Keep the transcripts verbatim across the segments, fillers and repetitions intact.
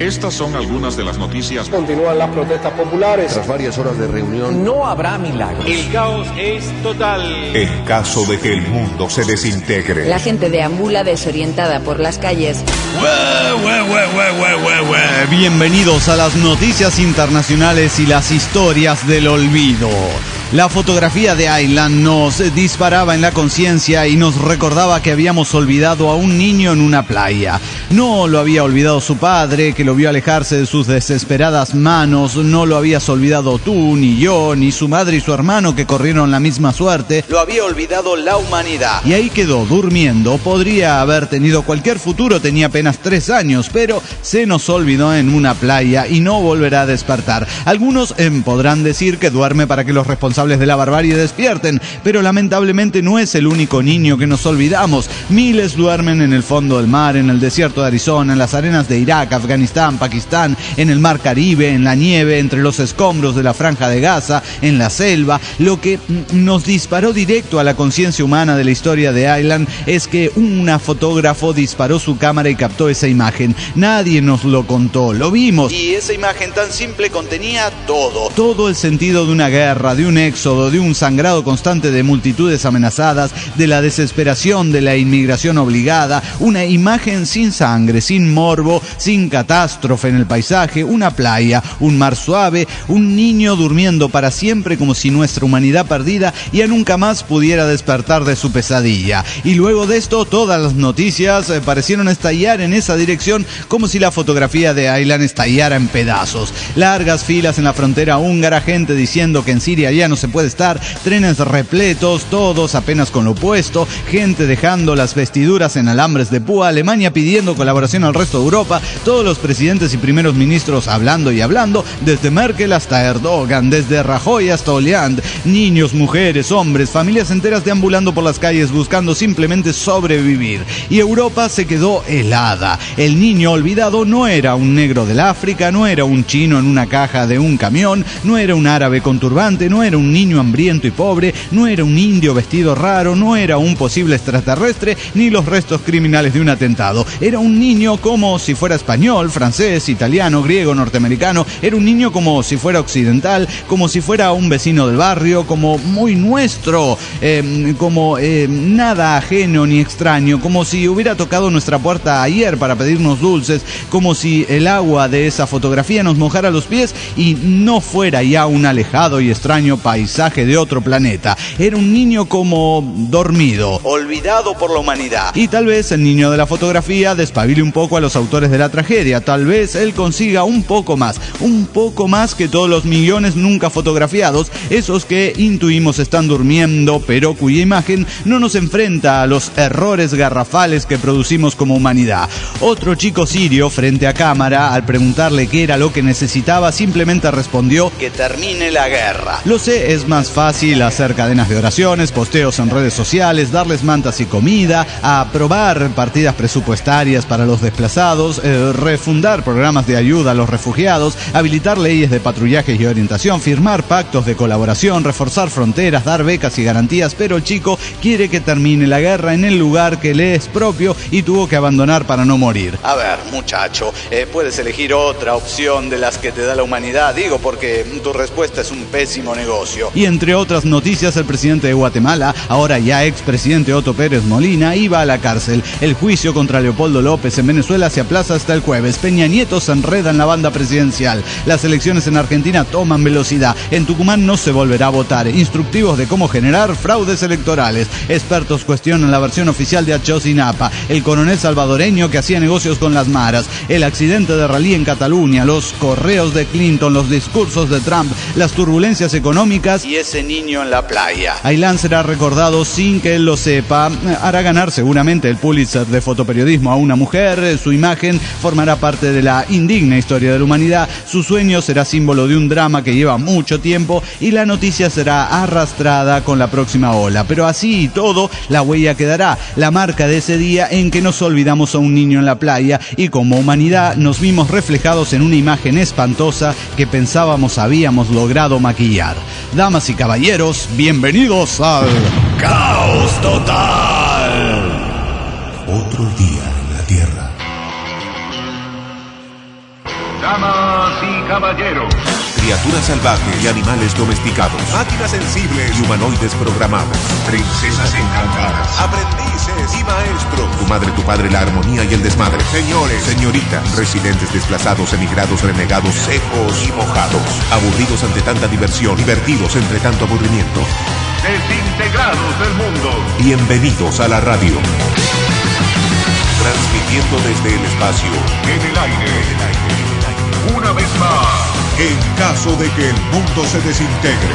Estas son algunas de las noticias. Continúan las protestas populares. Tras varias horas de reunión, no habrá milagros. El caos es total. En caso de que el mundo se desintegre. La gente deambula desorientada por las calles. Ue, ue, ue, ue, ue, ue. Bienvenidos a las noticias internacionales y las historias del olvido. La fotografía de Aylan nos disparaba en la conciencia y nos recordaba que habíamos olvidado a un niño en una playa. No lo había olvidado su padre, que lo vio alejarse de sus desesperadas manos. No lo habías olvidado tú, ni yo, ni su madre y su hermano, que corrieron la misma suerte. Lo había olvidado la humanidad. Y ahí quedó, durmiendo. Podría haber tenido cualquier futuro, tenía apenas tres años, pero se nos olvidó en una playa y no volverá a despertar. Algunos eh, podrán decir que duerme para que los responsables de la barbarie despierten, pero lamentablemente no es el único niño que nos olvidamos. Miles duermen en el fondo del mar, en el desierto de Arizona, en las arenas de Irak, Afganistán, Pakistán, en el mar Caribe, en la nieve, entre los escombros de la franja de Gaza, en la selva. Lo que nos disparó directo a la conciencia humana de la historia de Aylan es que un fotógrafo disparó su cámara y captó esa imagen. Nadie nos lo contó, lo vimos. Y esa imagen tan simple contenía todo. Todo el sentido de una guerra, de un éxodo, de un sangrado constante de multitudes amenazadas, de la desesperación de la inmigración obligada, una imagen sin sangre, sin morbo, sin catástrofe en el paisaje, una playa, un mar suave, un niño durmiendo para siempre como si nuestra humanidad perdida ya nunca más pudiera despertar de su pesadilla. Y luego de esto, todas las noticias eh, parecieron estallar en esa dirección como si la fotografía de Aylan estallara en pedazos. Largas filas en la frontera húngara, gente diciendo que en Siria ya no se puede estar, trenes repletos, todos apenas con lo opuesto, gente dejando las vestiduras en alambres de púa, Alemania pidiendo colaboración al resto de Europa, todos los presidentes y primeros ministros hablando y hablando, desde Merkel hasta Erdogan, desde Rajoy hasta Hollande, niños, mujeres, hombres, familias enteras deambulando por las calles buscando simplemente sobrevivir. Y Europa se quedó helada. El niño olvidado no era un negro del África, no era un chino en una caja de un camión, no era un árabe con turbante, no era un niño hambriento y pobre, no era un indio vestido raro, no era un posible extraterrestre, ni los restos criminales de un atentado. Era un niño como si fuera español, francés, italiano, griego, norteamericano. Era un niño como si fuera occidental, como si fuera un vecino del barrio, como muy nuestro, eh, como eh, nada ajeno ni extraño, como si hubiera tocado nuestra puerta ayer para pedirnos dulces, como si el agua de esa fotografía nos mojara los pies y no fuera ya un alejado y extraño paisaje de otro planeta. Era un niño como dormido, olvidado por la humanidad. Y tal vez el niño de la fotografía despabile un poco a los autores de la tragedia. Tal vez él consiga un poco más, un poco más que todos los millones nunca fotografiados, esos que intuimos están durmiendo, pero cuya imagen no nos enfrenta a los errores garrafales que producimos como humanidad. Otro chico sirio, frente a cámara, al preguntarle qué era lo que necesitaba, simplemente respondió: que termine la guerra. Lo sé, es más fácil hacer cadenas de oraciones, posteos en redes sociales, darles mantas y comida, aprobar partidas presupuestarias para los desplazados, eh, refundar programas de ayuda a los refugiados, habilitar leyes de patrullaje y orientación, firmar pactos de colaboración, reforzar fronteras, dar becas y garantías, pero el chico quiere que termine la guerra en el lugar que le es propio y tuvo que abandonar para no morir. A ver, muchacho, eh, puedes elegir otra opción de las que te da la humanidad, digo, porque tu respuesta es un pésimo negocio. Y entre otras noticias, el presidente de Guatemala, ahora ya expresidente Otto Pérez Molina, iba a la cárcel. El juicio contra Leopoldo López en Venezuela se aplaza hasta el jueves. Peña Nieto se enreda en la banda presidencial. Las elecciones en Argentina toman velocidad. En Tucumán no se volverá a votar. Instructivos de cómo generar fraudes electorales. Expertos cuestionan la versión oficial de Ayotzinapa. El coronel salvadoreño que hacía negocios con las maras. El accidente de rally en Cataluña. Los correos de Clinton. Los discursos de Trump. Las turbulencias económicas y ese niño en la playa. Aylan será recordado sin que él lo sepa. Hará ganar seguramente el Pulitzer de fotoperiodismo a una mujer. Su imagen formará parte de la indigna historia de la humanidad. Su sueño será símbolo de un drama que lleva mucho tiempo y la noticia será arrastrada con la próxima ola. Pero así y todo, la huella quedará, la marca de ese día en que nos olvidamos a un niño en la playa y como humanidad nos vimos reflejados en una imagen espantosa que pensábamos habíamos logrado maquillar. Damas y caballeros, bienvenidos al Caos Total. Otro día en la Tierra. Damas y caballeros. Criaturas salvajes y animales domesticados. Máquinas sensibles y humanoides programados. Princesas encantadas. Aprendices y maestros. Tu madre, tu padre, la armonía y el desmadre. Señores, señoritas, residentes desplazados, emigrados, renegados, secos y mojados. Aburridos ante tanta diversión, divertidos entre tanto aburrimiento. Desintegrados del mundo. Bienvenidos a la radio. Transmitiendo desde el espacio. En el aire. En el aire. Una vez más. En caso de que el mundo se desintegre.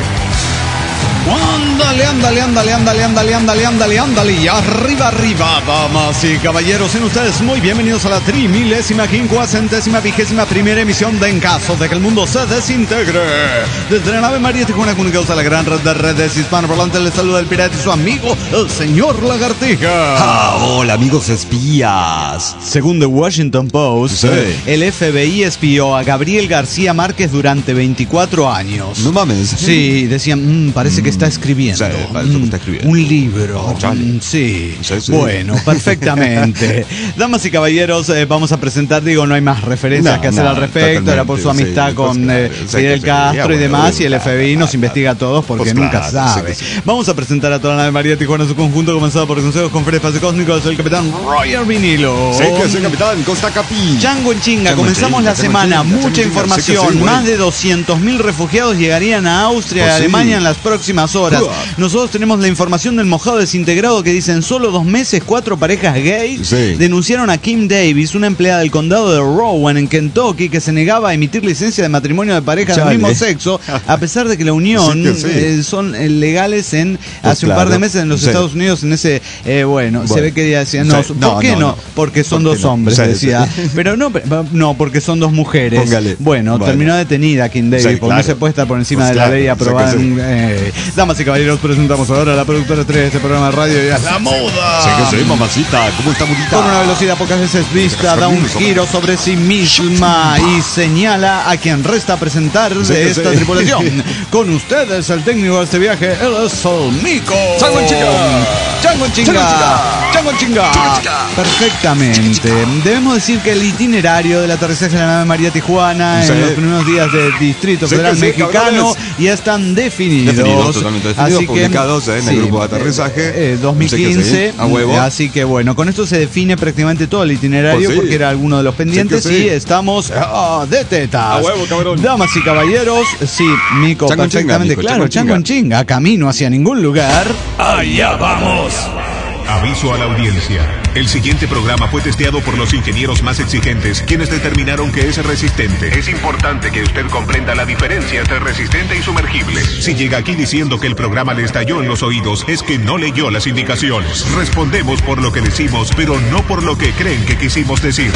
Ándale, ándale, ándale, ándale, ándale, ándale, ándale, ándale, y arriba, arriba, damas y caballeros, sean ustedes muy bienvenidos a la trimilésima, quincuagésima, vigésima primera emisión de En Caso de que el Mundo se Desintegre. Desde la nave María Tijuana, comunicados a la gran red de redes hispanoparlantes, les saluda el pirata y su amigo, el señor Lagartija. Ah, hola, amigos espías. Según The Washington Post, Sí. el F B I espió a Gabriel García Márquez durante veinticuatro años. No mames. Sí, decían, mmm, parece que está escribiendo. Sí, parece que está escribiendo. Un libro. Oh, chale. Mm, sí. Sí, sí. Bueno, perfectamente. Damas y caballeros, eh, vamos a presentar, digo, no hay más referencias No, que hacer no, al respecto. Era por su totalmente, amistad sí, con pues, eh, claro, sí, Fidel que Castro sí, y demás, bueno, y el F B I nos investiga a todos porque pues nunca claro, sabe. sí que sí. Vamos a presentar a toda la nave María Tijuana en su conjunto, comenzado por consejos, conferencias y cósmicos. Soy el capitán Roger Vinilo. Sí, que soy capitán, Costa Capi. Chango en chinga, Chango en comenzamos chinga, la chango en semana, chinga, chango en mucha chinga, información, sí que sí, más güey. de doscientos mil refugiados llegarían a Austria y Pues sí. Alemania en las próximas horas. Uah. Nosotros tenemos la información del mojado desintegrado que dice en solo dos meses cuatro parejas gays Sí. denunciaron a Kim Davis, una empleada del condado de Rowan en Kentucky, que se negaba a emitir licencia de matrimonio de parejas Chale. del mismo sexo, a pesar de que la unión Sí que sí. eh, son eh, legales en Pues hace un par de claro. meses en los Sí. Estados Unidos en ese eh, bueno, se Bueno. ve que ella decía no, Sí. ¿por No, qué no? no, no. Porque son ¿Por qué dos no? hombres, Sí, decía. sí. Pero no, pero- no, porque son dos mujeres. Póngale. Bueno, Bueno. terminó detenida Kim Davis, Sí, porque claro. no se puede estar por encima Pues de claro, la ley sé aprobada. que sí. en, eh, Damas y caballeros, presentamos ahora a la productora tres de este programa de radio y es la moda. Sí que sí, mamacita. ¿Cómo está, bonita? Con una velocidad pocas veces vista, da un giro sobre sí misma y señala a quien resta presentar Sí de que esta sí. tripulación. Con ustedes, el técnico de este viaje, él es el Mico. Chango en chinga. Chango en chinga. Chango en chinga. Perfectamente. Debemos decir que el itinerario del aterrizaje de la nave María Tijuana Sí. en los primeros días del Distrito Sí Federal que sí, Mexicano cabrones. ya están definidos. Definidos, totalmente definidos, Así que, publicados en el grupo de aterrizaje. eh, eh, dos mil quince, Sí que sí, a huevo. así que bueno, con esto se define prácticamente todo el itinerario Pues sí. porque era alguno de los pendientes Sí que sí. y estamos ah, de tetas. A huevo, cabrón. Damas y caballeros, sí, Mico, Chango en chinga, perfectamente Mico, claro, chango en chango en chinga, camino hacia ningún lugar. Allá vamos. Aviso a la audiencia. El siguiente programa fue testeado por los ingenieros más exigentes, quienes determinaron que es resistente. Es importante que usted comprenda la diferencia entre resistente y sumergible. Si llega aquí diciendo que el programa le estalló en los oídos, es que no leyó las indicaciones. Respondemos por lo que decimos, pero no por lo que creen que quisimos decir.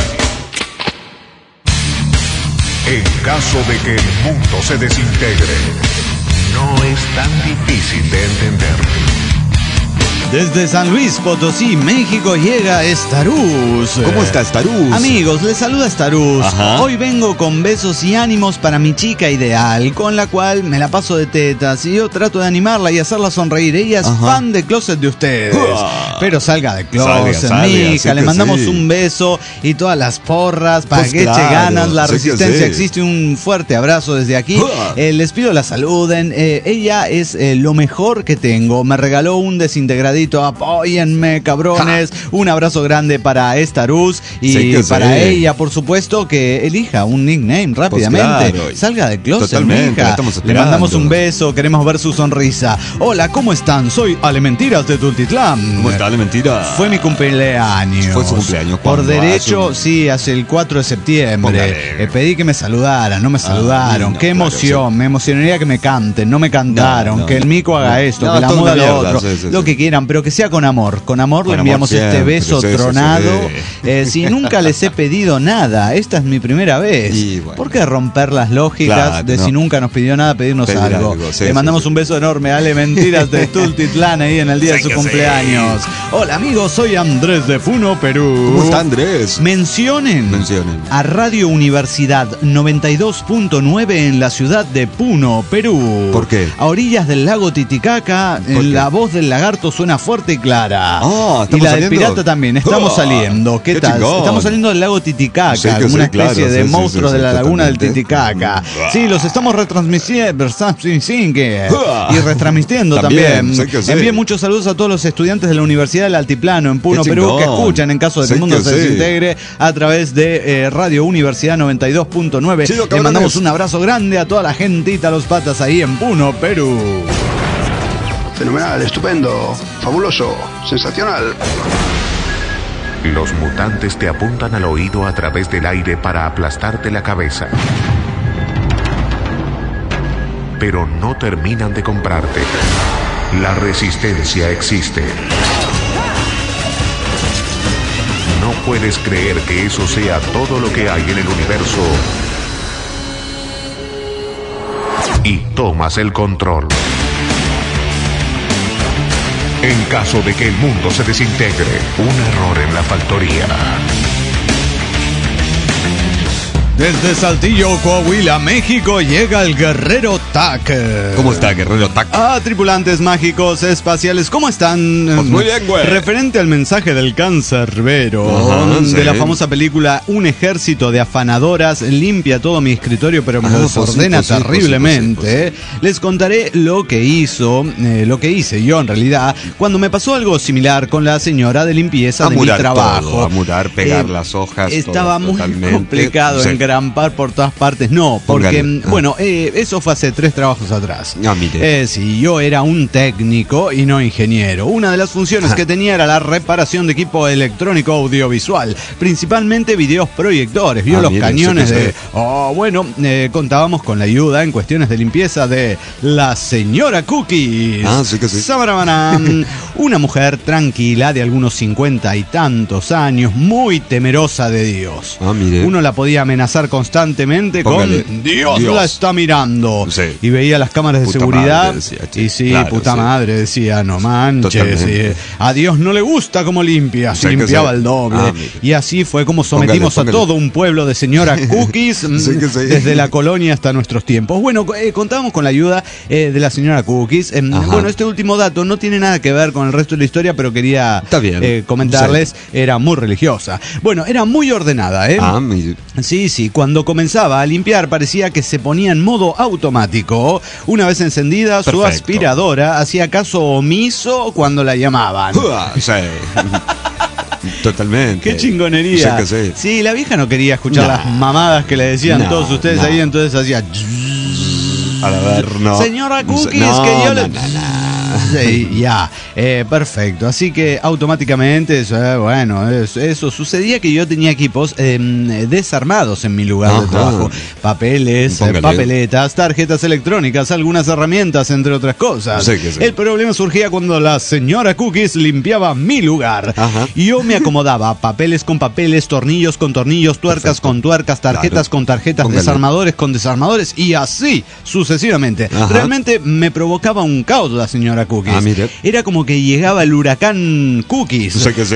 En caso de que el mundo se desintegre. No es tan difícil de entender. Desde San Luis Potosí, México, llega Staruz. ¿Cómo estás, Tarus? Amigos, les saluda Staruz. Ajá. Hoy vengo con besos y ánimos para mi chica ideal, con la cual me la paso de tetas y yo trato de animarla y hacerla sonreír. Ella es Ajá. fan de Closet de ustedes. Uah. Pero salga de Salga, Closet, salga, mica. sí Le que mandamos sí. un beso y todas las porras para Pues que eche claro, ganas. La sí que resistencia sí. existe. Un fuerte abrazo desde aquí. Uah. Eh, les pido la saluden. Eh, ella es eh, lo mejor que tengo. Me regaló un desintegradito. Apóyenme, cabrones. Un abrazo grande para Staruz y Sí que para sí. ella, por supuesto, que elija un nickname rápidamente. claro. Salga de closet, Totalmente, mija. la estamos Le esperando. mandamos un beso. Queremos ver su sonrisa. Hola, ¿cómo están? Soy Ale Mentiras de Tultitlán. ¿Cómo está, de mentira? Fue mi cumpleaños. Fue su cumpleaños, Por ¿cuándo? derecho, Hace un- sí, hace el cuatro de septiembre. Póngale. Eh, pedí que me saludaran, no me saludaron. no, Qué claro, emoción, sí. me emocionaría que me canten, no me cantaron, No, no, que el Mico haga no. esto, No, que la toda muda una lo mierda, otro, sí, sí, lo sí. que quieran, pero que sea con amor. Con amor Con le amor enviamos este siempre, beso sí, sí, sí, tronado. sí. Eh, si nunca les he pedido nada, esta es mi primera vez. Y bueno. ¿Por qué romper las lógicas Claro, de no. si nunca nos pidió nada, pedirnos Pedir algo? algo, sí, Le sí, mandamos sí. un beso enorme, Ale Mentiras de Tultitlán ahí en el día de Sí su que sí. cumpleaños. Hola amigos, soy Andrés de Puno, Perú. ¿Cómo está, Andrés? Mencionen, Mencionen. a Radio Universidad noventa y dos punto nueve en la ciudad de Puno, Perú. ¿Por qué? A orillas del lago Titicaca, ¿Por qué? la voz del lagarto suena fuerte y clara. Ah, y la del saliendo. pirata también. Estamos Ah, saliendo. ¿Qué, qué tal? chingón. Estamos saliendo del lago Titicaca, Sí, que como sí, una especie claro, de sí, sí, monstruos sí, de la sí, laguna del totalmente. Titicaca. Sí, los estamos retransmitiendo Ah. y retransmitiendo también. También, sí que sí. Envíen muchos saludos a todos los estudiantes de la Universidad del Altiplano en Puno, Qué Perú, que chingón. escuchan en caso de que Sí el mundo que se sí. desintegre a través de eh, Radio Universidad noventa y dos punto nueve. Chido, Le cabrones. mandamos un abrazo grande a toda la gentita, los patas ahí en Puno, Perú. Fenomenal, estupendo, fabuloso, sensacional. Los mutantes te apuntan al oído a través del aire para aplastarte la cabeza. Pero no terminan de comprarte. La resistencia existe. No puedes creer que eso sea todo lo que hay en el universo. Y tomas el control. En caso de que el mundo se desintegre, un error en la factoría. Desde Saltillo, Coahuila, México, llega el Guerrero T A C. ¿Cómo está, Guerrero Tac? Ah, tripulantes mágicos espaciales, ¿cómo están? Pues muy bien, güey. Referente al mensaje del cancerbero, Ajá, de sí. la famosa película Un ejército de afanadoras limpia todo mi escritorio, pero me Ah, lo pues sí, desordena pues sí, pues sí, terriblemente. pues sí, pues eh. Les contaré lo que hizo, eh, lo que hice yo en realidad, cuando me pasó algo similar con la señora de limpieza A de mi murar trabajo. todo, a murar, pegar Eh, las hojas, Estaba todo, muy totalmente. complicado Sí. engrampar por todas partes. No, porque, Póngale. Ah. bueno, eh, eso fue hace tres trabajos atrás. Ah, mire. Eh, sí, yo era un técnico y no ingeniero. Una de las funciones Ah. que tenía era la reparación de equipo electrónico audiovisual, principalmente videos proyectores. Vio Ah, los mire, cañones sí que de... sí. Oh, bueno, eh, contábamos con la ayuda en cuestiones de limpieza de la señora Cookies. Ah, sí que sí. Sabarabanam. Una mujer tranquila de algunos cincuenta y tantos años, muy temerosa de Dios. Ah, mire. Uno la podía amenazar constantemente Póngale. con Dios, Dios. la está mirando. Sí. Y veía las cámaras de Puta seguridad. madre, decía, che. y sí, Claro, puta sí. madre, decía, no manches. Totalmente. sí. A Dios no le gusta cómo limpia. Sí que limpiaba sí. el doble. Ah, mire. y así fue como sometimos Póngale, a póngale. todo un pueblo de señora Cookies mm, Sí que sí. desde la colonia hasta nuestros tiempos. Bueno, eh, contábamos con la ayuda eh, de la señora Cookies. Eh, Ajá. bueno, este último dato no tiene nada que ver con el resto de la historia, pero quería Está bien. eh, comentarles. Era muy religiosa. Bueno, era muy ordenada, ¿eh? Ah, mire. Sí, sí, cuando comenzaba a limpiar parecía que se ponía en modo automático. Una vez encendida, su Perfecto. aspiradora hacía caso omiso cuando la llamaban. Ah, sí. Totalmente. ¡Qué chingonería! Sí que sí. Sí, la vieja no quería escuchar No. las mamadas que le decían No, todos ustedes no. ahí, entonces hacía... A ver, no. Señora Cookies, No, que yo no, le... no, no. Sí, ya, eh, perfecto. Así que automáticamente, eso, eh, bueno, eso, eso sucedía que yo tenía equipos eh, desarmados en mi lugar de Ajá. trabajo. Papeles, eh, Póngale. papeletas, tarjetas electrónicas, algunas herramientas, entre otras cosas. Sí que sí. El problema surgía cuando la señora Cookies limpiaba mi lugar. Ajá. Y yo me acomodaba papeles con papeles, tornillos con tornillos, tuercas Perfecto. con tuercas, tarjetas Claro. con tarjetas, Póngale. desarmadores con desarmadores y así sucesivamente. Ajá. Realmente me provocaba un caos la señora Cookies. Ah, mire. Era como que llegaba el huracán Cookies. Sí que sí.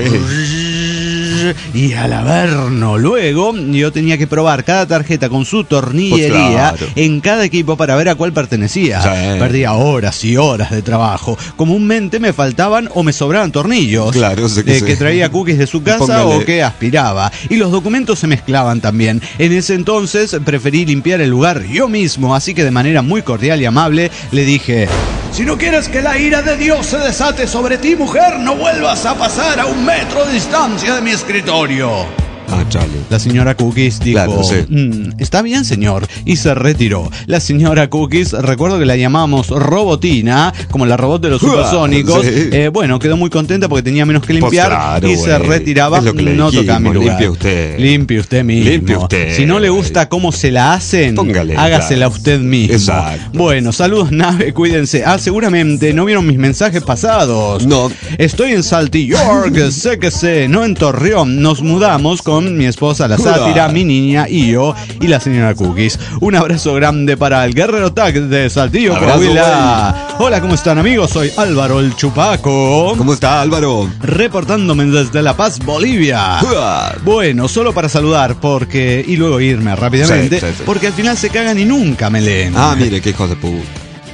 Y al averno luego yo tenía que probar cada tarjeta con su tornillería Pues claro. en cada equipo para ver a cuál pertenecía. Sí. Perdía horas y horas de trabajo. Comúnmente me faltaban o me sobraban tornillos Claro, sí que eh, sí. que traía Cookies de su casa Póngale. o que aspiraba. Y los documentos se mezclaban también. En ese entonces preferí limpiar el lugar yo mismo, así que de manera muy cordial y amable le dije: si no quieres que la ira de Dios se desate sobre ti, mujer, no vuelvas a pasar a un metro de distancia de mi escritorio. Ah, chale. La señora Cookies dijo, Claro, sí. "Mm, está bien, señor", y se retiró. La señora Cookies, recuerdo que la llamábamos Robotina, como la robot de los supersónicos. Sí. Eh, bueno, quedó muy contenta porque tenía menos que limpiar Pues claro, y se güey. retiraba. Es lo que le No tocaba mi dijimos, lugar. limpie usted. Limpie usted mismo. Limpie usted, Si no le güey. gusta cómo se la hacen, Póngale, hágasela claro. usted mismo. Exacto. Bueno, saludos, nave, cuídense. Ah, seguramente no vieron mis mensajes pasados. No. Estoy en Saltillo, sé que sé, no en Torreón. Nos mudamos con mi esposa, la sátira, mi niña y yo, y la señora Cookies. Un abrazo grande para el Guerrero Tag de Saltillo, Abrazo, Coahuila. Hola, ¿cómo están, amigos? Soy Álvaro el Chupaco, ¿Cómo está, Álvaro? reportándome desde La Paz, Bolivia. Bueno, solo para saludar porque y luego irme rápidamente, Sí, sí, sí. porque al final se cagan y nunca me leen. Ah, mire, qué hijo de puta.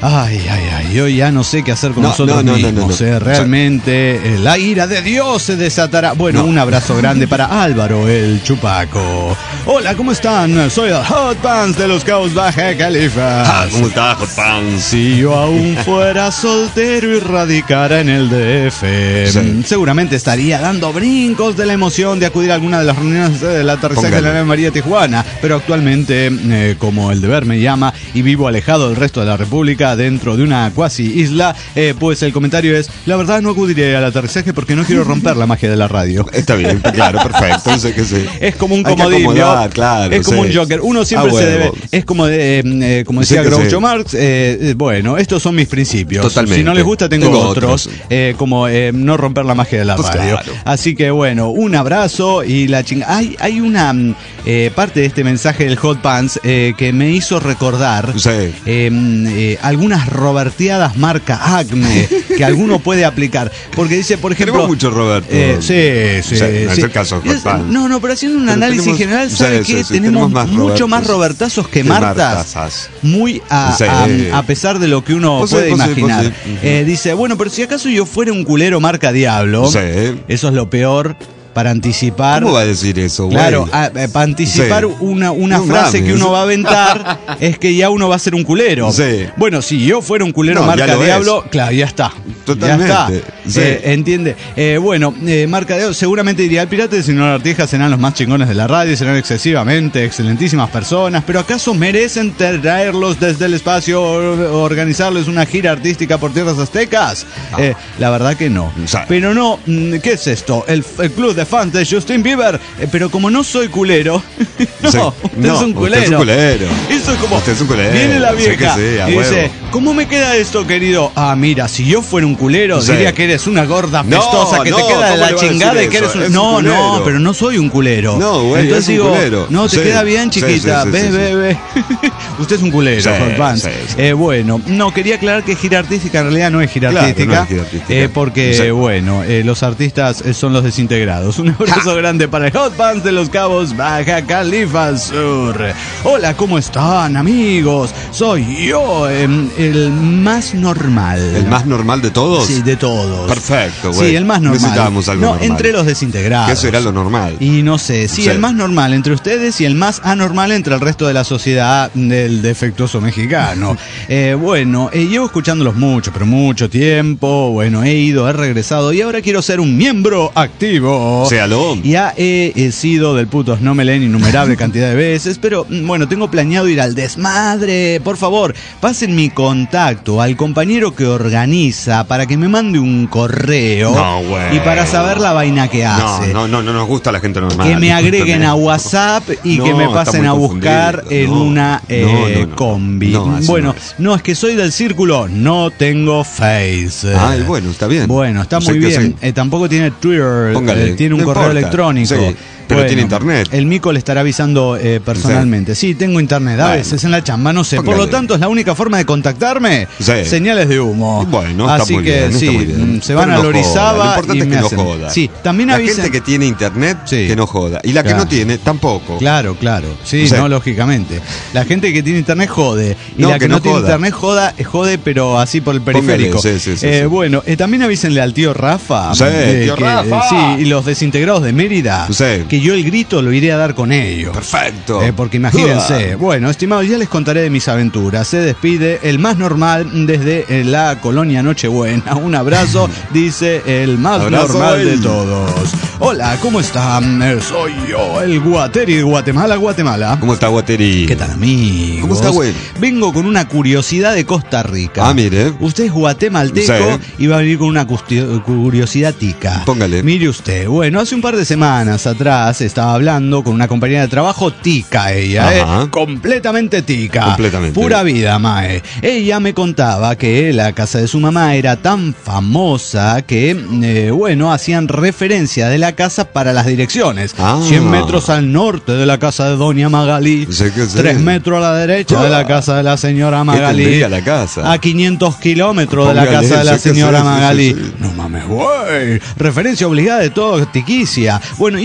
Ay, ay, ay, yo ya no sé qué hacer con No, nosotros no, no, mismos. no, no, no. eh, Realmente eh, la ira de Dios se desatará. Bueno, No. un abrazo grande para Álvaro, el Chupaco. Hola, ¿cómo están? Soy el Hot Pants de los Cabos Baja Califa. Ah, ¿cómo estás, Hot Pants? Si yo aún fuera soltero y radicara en el D F, Sí. seguramente estaría dando brincos de la emoción de acudir a alguna de las reuniones del aterrizaje Póngale. de la Ave María Tijuana. Pero actualmente, eh, como el deber me llama y vivo alejado del resto de la República, dentro de una cuasi isla, eh, pues el comentario es: la verdad no acudiré al aterrizaje porque no quiero romper la magia de la radio. Está bien, está claro, perfecto. Sé que sí. Es como un Hay que comodín, acomodar, ¿no? claro, es como sí. un Joker. Uno siempre A se huevo. debe. Es como, de, eh, eh, como decía Sí que Groucho sí. Marx. eh, eh, bueno, estos son mis principios. Totalmente. Si no les gusta, tengo, Tengo otros. otros. eh, como eh, no romper la magia de la Pues radio. claro. Así que bueno, un abrazo y la chinga. Hay, hay una mm, eh, parte de este mensaje del Hot Pants eh, que me hizo recordar Sí. eh, eh, algunas roberteadas marca Acme que alguno puede aplicar. Porque dice, por ejemplo. Tenemos mucho, Roberto. Eh, sí, sí. O sea, no es sí. el caso de Hot Es- Pants. No, no, pero haciendo un Pero análisis tenemos- general, sí, ¿sabe sí, qué? sí, tenemos tenemos más mucho más Robertos robertazos que que Martas. Martasas. Muy a, Sí. a, a pesar de lo que uno Pues sí, puede pues sí, imaginar. pues sí. Ujú. Eh, dice, bueno, pero si acaso yo fuera un culero marca Diablo, Sí. eso es lo peor para anticipar. ¿Cómo va a decir eso, güey? Claro, a- eh, para anticipar Sí. una, una No frase mames. que uno va a aventar es que ya uno va a ser un culero. Sí. Bueno, si yo fuera un culero No, ya marca lo Diablo, claro, ya está. Totalmente. Ya está. Sí. Eh, ¿Entiende? Eh, bueno, eh, marca Diablo seguramente diría: el pirata y el señor Artija serán los más chingones de la radio, serán excesivamente excelentísimas personas, pero ¿acaso merecen traerlos desde el espacio, or- organizarles una gira artística por tierras aztecas? Eh, la verdad que no. Sí. Pero no, mm, ¿qué es esto? El, el club de fans de Justin Bieber. Eh, pero como no soy culero, no, Sí. usted No, es un usted culero. es un culero. Eso es como, Usted es un culero. viene la Sí vieja que sí, a y huevo. dice: ¿cómo me queda esto, querido? Ah, mira, si yo fuera un culero, Sí. diría que eres una gorda No, pestosa que no, te queda de ¿cómo la le va a chingada decir y que eres eso? un... Es un No, culero. no, pero no soy un culero. No, güey, Entonces es un digo, culero. no, te Sí. queda bien, Sí, chiquita. sí, sí, ve, sí, ve, sí. ve. Usted es un culero, Sí, Hot Pants. sí, sí. Eh, bueno, no, quería aclarar que gira artística en realidad no es gira Claro, artística. no es gira artística. eh, porque, Sí. bueno, eh, los artistas eh, son los desintegrados. Un abrazo grande para el Hot Pants de los Cabos, Baja Califa Sur. Hola, ¿cómo están, amigos? Soy yo, em, el más normal. ¿El más normal de todos? Sí, de todos. Perfecto, güey. Sí, el más normal. Necesitábamos algo no, normal. entre los desintegrados. Que eso era lo normal. Y no sé, sí, Sí. el más normal entre ustedes y el más anormal entre el resto de la sociedad del defectuoso mexicano. Eh, bueno, eh, llevo escuchándolos mucho, pero mucho tiempo. Bueno, he ido, he regresado y ahora quiero ser un miembro activo. Séalo. Ya he, he sido del puto Snomeleen innumerable cantidad de veces, pero mm, bueno, tengo planeado ir al desmadre. Por favor, pasen mi contacto al compañero que organiza para que me mande un correo No, güey. y para saber la vaina que hace. No, no, no, no nos gusta la gente normal. Que me agreguen a Discúlpeme. WhatsApp y No, que me está pasen muy a buscar confundido. en No, una eh, no, no, no. combi. No, así bueno, no es. no, es que soy del círculo, no tengo Face. Ay, bueno, está bien. Bueno, está O sea muy que bien. sí. Eh, tampoco tiene Twitter, Póngale, eh, tiene un no correo importa. electrónico. Sí, pero tiene internet. El Mico le estará avisando eh, personalmente. Sí. tengo internet, a Bueno. veces en la chamba, no sé. Por Póngale. lo tanto, es la única forma de contactarme. Sí. Señales de humo. Bueno, está Así muy que bien, está sí, muy bien. mm, se van Pero a no joda. Lorizaba Lo importante y es me que no hacen. joda. Sí, también La avisen. gente que tiene internet, Sí. que no joda. Y la que Claro. no tiene, tampoco. Claro, claro. Sí, Sí. no, lógicamente. La gente que tiene internet jode. Y No, la que, que no, no tiene joda. internet joda, eh, jode, pero así por el Póngale, periférico. sí, sí, sí, Eh, sí. Bueno, eh, también avísenle al tío Rafa. Sí, eh, tío que- Rafa. Sí, y los desintegrados de Mérida. Sí. Que yo el grito lo iré a dar con ellos. Perfecto. Eh, porque imagínense. Bueno, estimados, ya les contaré de mis aventuras. Se despide el más normal desde eh, la colonia Nochebuena. Un abrazo, dice el más Abrazo, normal de güey. todos. Hola, ¿cómo están? Eh, Soy yo, el Guateri de Guatemala, Guatemala. ¿Cómo está Guateri? ¿Qué tal, amigos? ¿Cómo está, güey? Vengo con una curiosidad de Costa Rica. Ah, mire. Usted es guatemalteco Sí. y va a venir con una custi- curiosidad tica. Póngale. Mire usted, bueno, hace un par de semanas atrás estaba hablando con una compañera de trabajo tica ella, ¿eh? Ajá. Completamente tica. Completamente. Pura vida, mae. Ella me contaba que la casa de su mamá era tan famosa que, eh, bueno, hacían referencia de la casa para las direcciones. Ah. cien metros al norte de la casa de Doña Magalí. Sí que sí. tres metros a la derecha de la casa de la señora ¿Qué Magalí. tendría la casa? A quinientos kilómetros de la Póngale, casa de la sí que sí, señora sí, Magalí. sí, sí. No mames, güey. Referencia obligada de todo, tiquicia. Bueno, y eso no tiene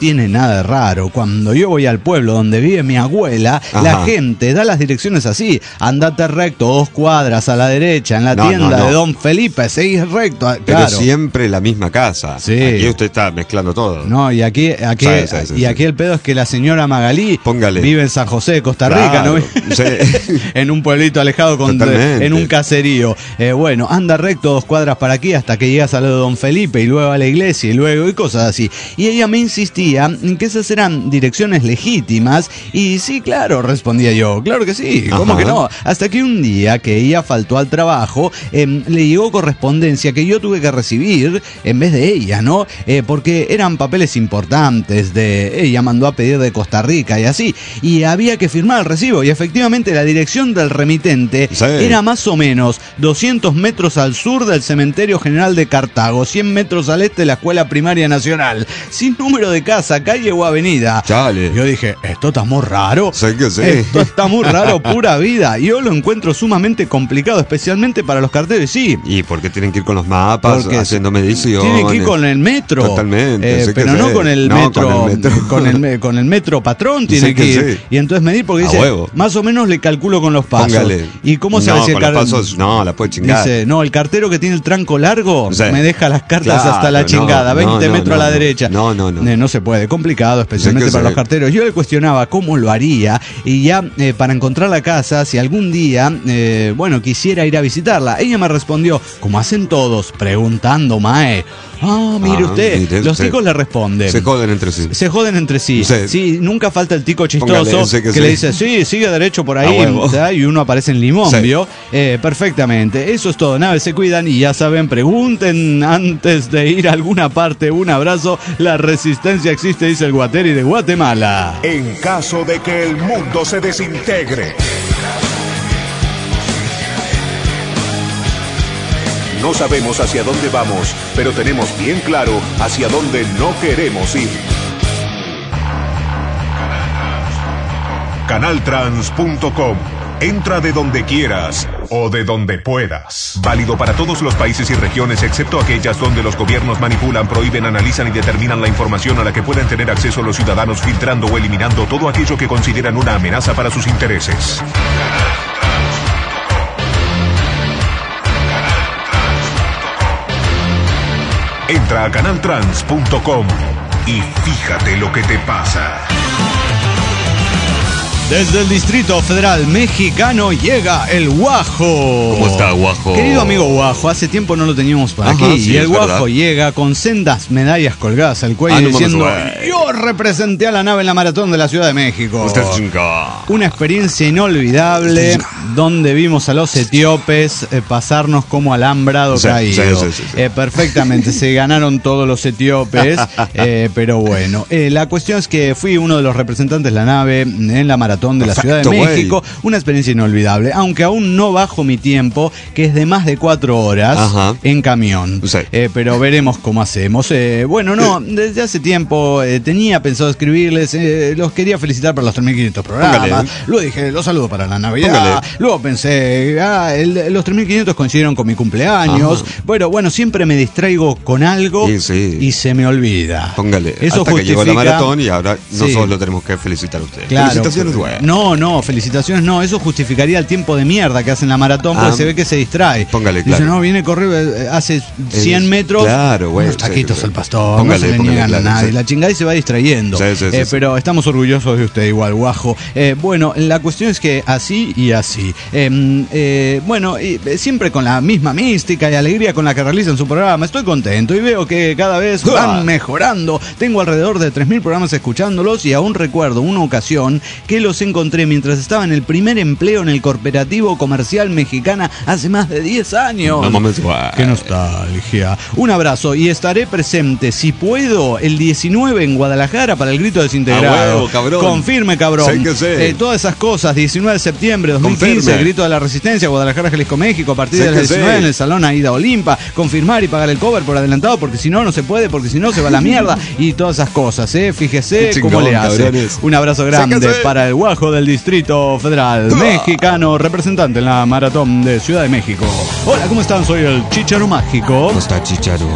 tiene nada de raro. Cuando yo voy al pueblo donde vive mi abuela, Ajá. la gente da las direcciones así. Andate recto, dos cuadras a la derecha, en la No, tienda no, no. de Don Felipe, seguís recto. Pero Claro. siempre la misma casa. Sí. Aquí usted está mezclando todo. No, y aquí, aquí, Sí, sí, sí, y sí. aquí el pedo es que la señora Magalí Póngale. vive en San José de Costa Rica, Claro, ¿no? sí. En un pueblito alejado con, Totalmente. en un caserío. Eh, bueno, anda recto dos cuadras para aquí hasta que llegas a lo de Don Felipe y luego a la iglesia y luego y cosas así. Y ella me insistía en que esas eran direcciones legítimas y sí, claro, respondía yo, claro que sí, ¿cómo Ajá. que no? Hasta que un día que ella faltó al trabajo, eh, le llegó correspondencia que yo tuve que recibir en vez de ella, ¿no? Eh, porque eran papeles importantes de ella mandó a pedir de Costa Rica y así, y había que firmar el recibo y efectivamente la dirección del remitente Sí. era más o menos doscientos metros al sur del Cementerio General de Cartago, cien metros al este de la Escuela Primaria Nacional, sin número de casa, calle o avenida. Chale. Yo dije, esto está muy raro. Sé que sí. Esto está muy raro, pura vida. Yo lo encuentro sumamente complicado, especialmente para los carteles, sí. ¿Y por qué tienen que ir con los mapas, Porque haciendo mediciones? Tienen que ir con el metro. Totalmente, Eh, sé que pero no sé. con el No, metro. con el metro. Con el, me- con el metro patrón tiene Sé que, que ir. sí. Y entonces medir porque A dice, huevo. más o menos le calculo con los pasos. Póngale. ¿Y cómo sabe No, si el con los car- pasos, no, la puede chingar. Dice, no, el cartero que tiene el tranco largo Sí. me deja las cartas Claro, hasta la no, chingada, no, veinte no, metros no, a la no. derecha. No, no, no. Eh, no se puede, complicado, especialmente Sé que para sí. los carteros. Yo le cuestionaba cómo lo haría y ya eh, para encontrar la casa, si algún día, eh, bueno, quisiera ir a visitarla. Ella me respondió, como hacen todos, preguntando, mae. Ah, mire Ah, usted, mire los usted. ticos le responden. Se joden entre sí. Se joden entre sí. Sí. Sí, nunca falta el tico chistoso Póngale, sé que, que le sí. dice, sí, sigue derecho por A ahí, huevo. o sea, y uno aparece en limón, Sí. ¿vio? Eh, perfectamente. Eso es todo. Naves se cuidan y ya saben, pregunten antes de ir a alguna parte. Un abrazo. La resistencia existe, dice el Guateri de Guatemala. En caso de que el mundo se desintegre. No sabemos hacia dónde vamos, pero tenemos bien claro hacia dónde no queremos ir. Canaltrans punto com. Entra de donde quieras o de donde puedas. Válido para todos los países y regiones, excepto aquellas donde los gobiernos manipulan, prohíben, analizan y determinan la información a la que pueden tener acceso los ciudadanos, filtrando o eliminando todo aquello que consideran una amenaza para sus intereses. Entra a canaltrans punto com y fíjate lo que te pasa. Desde el Distrito Federal Mexicano llega el Guajo. ¿Cómo está, Guajo? Querido amigo Guajo, hace tiempo no lo teníamos por Ajá, aquí. sí, y el es Guajo verdad. llega con sendas medallas colgadas al cuello Ah, no mames, diciendo, güey. yo representé a la nave en la maratón de la Ciudad de México. Usted chinga. Una experiencia inolvidable donde vimos a los etíopes eh, pasarnos como alambrado Sí, caído. sí, sí, sí, sí. Eh, perfectamente, se ganaron todos los etíopes, eh, pero bueno. Eh, la cuestión es que fui uno de los representantes de la nave en la maratón de la Ciudad de Perfecto, güey. México. Una experiencia inolvidable, aunque aún no bajo mi tiempo, que es de más de cuatro horas Ajá. en camión. Sí. Eh, pero veremos cómo hacemos. Eh, bueno, no, desde hace tiempo eh, tenía pensado escribirles, eh, los quería felicitar por los tres mil quinientos programas. Póngale. Luego dije, los saludo para la Navidad. Póngale. Luego pensé, ah, el- los tres mil quinientos coincidieron con mi cumpleaños. Ajá. Bueno, bueno, siempre me distraigo con algo Sí, sí. y se me olvida. Póngale. Eso hasta que llegó la justifica- maratón y ahora Sí. nosotros lo tenemos que felicitar a usted. Claro. Felicitaciones, güey. No, no, felicitaciones no. Eso justificaría el tiempo de mierda que hacen la maratón porque Ah, se ve que se distrae. póngale, Dice, claro. no, viene corriendo, eh, hace cien metros. claro, güey, Unos sí, taquitos sí. al pastor, Póngale, no se le póngale, niegan a claro, nadie. sí. La chingada y se va distrayendo. Sí, sí, sí, Eh, sí. Pero estamos orgullosos de usted igual, Guajo. Eh, bueno, la cuestión es que así y así. Eh, eh, bueno, y, eh, siempre con la misma mística y alegría con la que realizan su programa. Estoy contento y veo que cada vez van mejorando. Tengo alrededor de tres mil programas escuchándolos y aún recuerdo una ocasión que los encontré mientras estaba en el primer empleo en el Corporativo Comercial Mexicana hace más de diez años. No mames, güey. Qué nostalgia. Un abrazo y estaré presente, si puedo, el diecinueve en Guadalajara para el grito desintegrado. A huevo, cabrón. Confirme, cabrón. Sé que sé. Eh, todas esas cosas, diecinueve de septiembre de dos mil quince, Confirme. el grito de la resistencia, Guadalajara, Jalisco, México, a partir Sé de las que sé. diecinueve en el Salón Aida Olimpa. Confirmar y pagar el cover por adelantado, porque si no, no se puede, porque si no, se va a la mierda. Y todas esas cosas, ¿eh? Fíjese Qué cómo chingón, le hace. cabrones. Un abrazo Sé grande que sé. para el Guajo del Distrito Federal Mexicano, representante en la maratón de Ciudad de México. Hola, ¿cómo están? Soy el Chícharo Mágico. ¿Cómo está, Chicharo?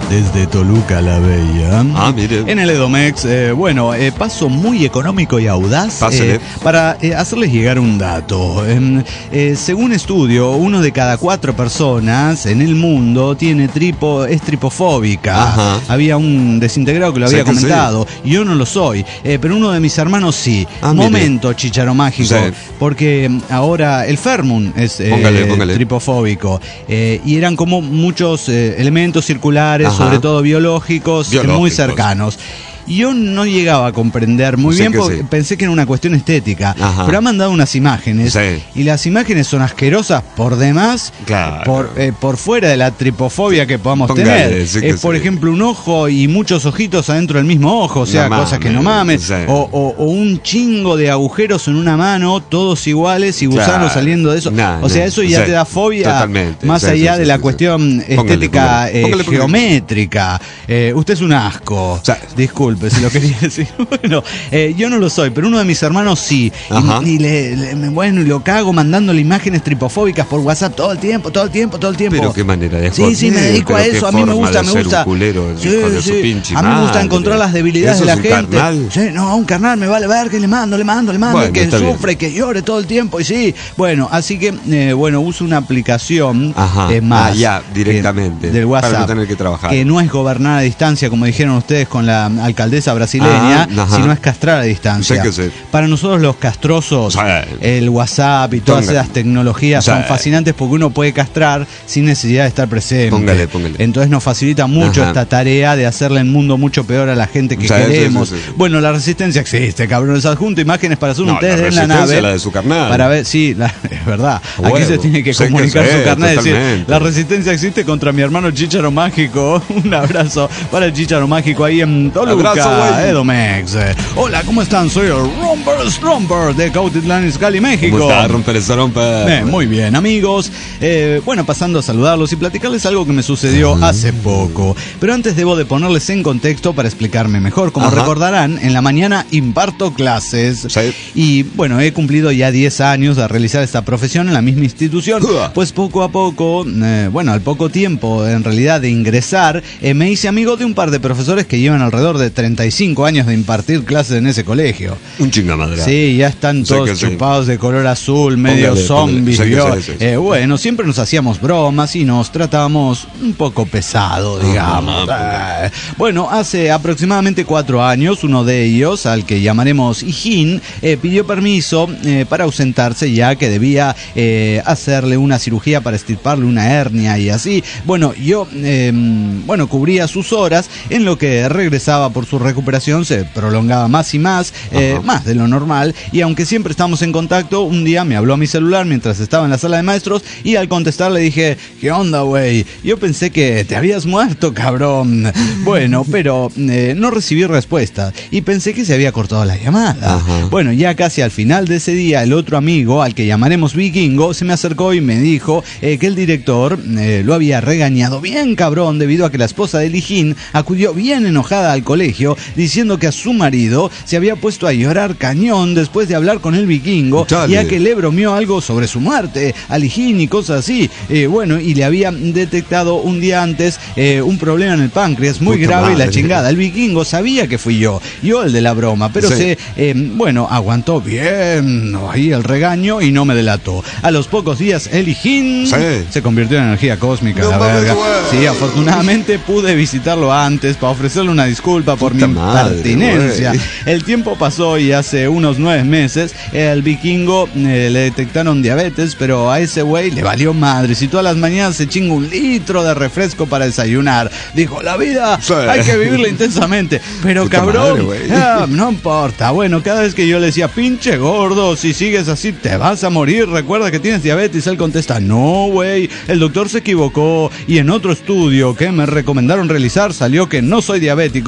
desde Toluca la Bella. Ah, mire. En el Edomex, eh, bueno, eh, paso muy económico y audaz eh, para eh, hacerles llegar un dato. Eh, eh, según estudio, uno de cada cuatro personas en el mundo tiene tripo, es tripofóbica. Ajá. Había un desintegrado que lo había Sí, que comentado. Sí. Yo no lo soy, eh, pero uno de mis hermanos sí. Ah, Momento, Chícharo Mágico, sí. porque ahora el Fermun es eh, póngale, póngale. tripofóbico. Eh, y eran como muchos eh, elementos circulares, Ajá. sobre todo biológicos, Biológicos. muy cercanos. Y yo no llegaba a comprender muy Sí bien que porque sí. pensé que era una cuestión estética. Ajá. Pero ha mandado unas imágenes Sí. y las imágenes son asquerosas por demás, Claro. por, eh, por fuera de la tripofobia que podamos Póngale, tener. sí que Es, por sí. ejemplo, un ojo y muchos ojitos adentro del mismo ojo, o sea, No cosas que mames, no mames. sí. O, o- o un chingo de agujeros en una mano, todos iguales y gusanos Claro. saliendo de eso. Nah, o sea, nah. eso ya Sí. te da fobia, Totalmente. más Sí, allá sí, de sí, la sí. cuestión Póngale, estética póngale. eh, Póngale, póngale. geométrica. Eh, usted es un asco. sea, Disculpe si lo quería decir. Bueno, eh, yo no lo soy, pero uno de mis hermanos sí. Ajá. Y, y le, le- bueno, y lo cago mandándole imágenes tripofóbicas por WhatsApp todo el tiempo, todo el tiempo, todo el tiempo. Pero qué manera de Sí, sí, me joder, dedico a pero qué eso, a mí me forma gusta, de me ser gusta. un culero, Sí, hijo de su sí. pinche A mí me gusta madre. encontrar las debilidades ¿Eso de la es un gente. carnal? Sí, no, un carnal me vale ver que le mando, le mando, le mando, Bueno, que está bien. sufre, que llore todo el tiempo y sí. Bueno, así que, eh, bueno, uso una aplicación Ajá. eh, más Ah, ya, que- directamente, del WhatsApp, para no tener que trabajar. que no es gobernar a distancia, como dijeron ustedes con la alcaldesa brasileña, Ah, ajá. sino es castrar a distancia. Sé que sé. Para nosotros los castrosos, Sí. el WhatsApp y todas Póngale. esas tecnologías Sí. son fascinantes porque uno puede castrar sin necesidad de estar presente. Póngale, póngale. Entonces nos facilita mucho Ajá. esta tarea de hacerle el mundo mucho peor a la gente que Sí, sí, queremos. sí, sí, sí. Bueno, la resistencia existe, cabrón. Les adjunto imágenes para hacer un No, test la en la resistencia nave. es la de su carnal. Para ver, sí, la- es verdad. A Aquí huevo. se tiene que Sé que comunicar sé, su carnal y decir, totalmente. la resistencia existe contra mi hermano Chícharo Mágico. Un abrazo para el Chícharo Mágico ahí en Toluca, Abrazo, güey. Edomex. Eh, Hola, ¿cómo están? Soy el Romper Stromper de Cautitlán Izcalli, México. ¿Cómo está? Romper esa romper. Eh, muy bien, amigos. Eh, bueno, pasando a saludarlos y platicarles algo que me sucedió hace poco. Pero antes debo de ponerles en contexto para explicarme mejor. Como Ajá. recordarán, en la mañana imparto clases. Sí. Y bueno, he cumplido ya diez años de realizar esta profesión en la misma institución. Uah. Pues poco a poco, eh, bueno, al poco tiempo en realidad de ingresar, eh, me hice amigo de un par de profesores que llevan alrededor de treinta y cinco años de impartir clases en ese colegio. Un chingamadra. Sí, ya están Sé todos que sí. chupados de color azul, medio Póngale, zombies. póngale. Sé que ¿vio? sí, sí, sí. Eh, bueno, siempre nos hacíamos bromas y nos tratábamos un poco pesado, digamos. Ajá, Eh, bueno, hace aproximadamente cuatro años, uno de ellos, al que llamaremos Hijín, eh, pidió permiso eh, para ausentarse ya que debía eh, hacerle una cirugía para extirparle una hernia y así. Bueno, yo, eh, bueno, cubría sus horas, en lo que regresaba por su recuperación se prolongaba más y más, eh, Ajá. más de lo normal, y aunque siempre estamos en contacto, un día me habló a mi celular mientras estaba en la sala de maestros y al contestar le dije, ¿qué onda, güey? Yo pensé que te habías muerto, cabrón. Bueno, pero eh, no recibí respuesta y pensé que se había cortado la llamada. Ajá. Bueno, ya casi al final de ese día, el otro amigo, al que llamaremos Vikingo, se me acercó y me dijo eh, que el director eh, lo había regañado bien cabrón debido a que la esposa de Lijín acudió bien enojada al colegio diciendo que a su marido se había puesto a llorar cañón después de hablar con el Vikingo, Chale. ya que le bromeó algo sobre su muerte, a Lijín y cosas así. Eh, bueno, y le había detectado un día antes eh, un problema en el páncreas muy Puta grave y la madre. chingada. El Vikingo sabía que fui yo, yo el de la broma, pero Sí. se, eh, bueno, aguantó bien ahí el regaño y no me delató. A los pocos días, el Lijín Sí. se convirtió en energía cósmica, No la mames, verga. güey. Sí, afortunadamente pude visitarlo antes para ofrecerle una disculpa por Puta mi madre, impertinencia. güey. El tiempo pasó y hace unos nueve meses el Vikingo eh, le detectaron diabetes, pero a ese güey le valió madre. Si todas las mañanas se chinga un litro de refresco para desayunar. Dijo, la vida Sí. hay que vivirla intensamente. Pero Puta cabrón, madre, güey. ah, no importa. Bueno, cada vez que yo le decía, pinche gordo, si sigues así te vas a morir. Recuerda que tienes diabetes. Él contesta, no, güey, el doctor se equivocó. Y en otro estudio que me recomendaron realizar salió que no soy diabético. Es más, que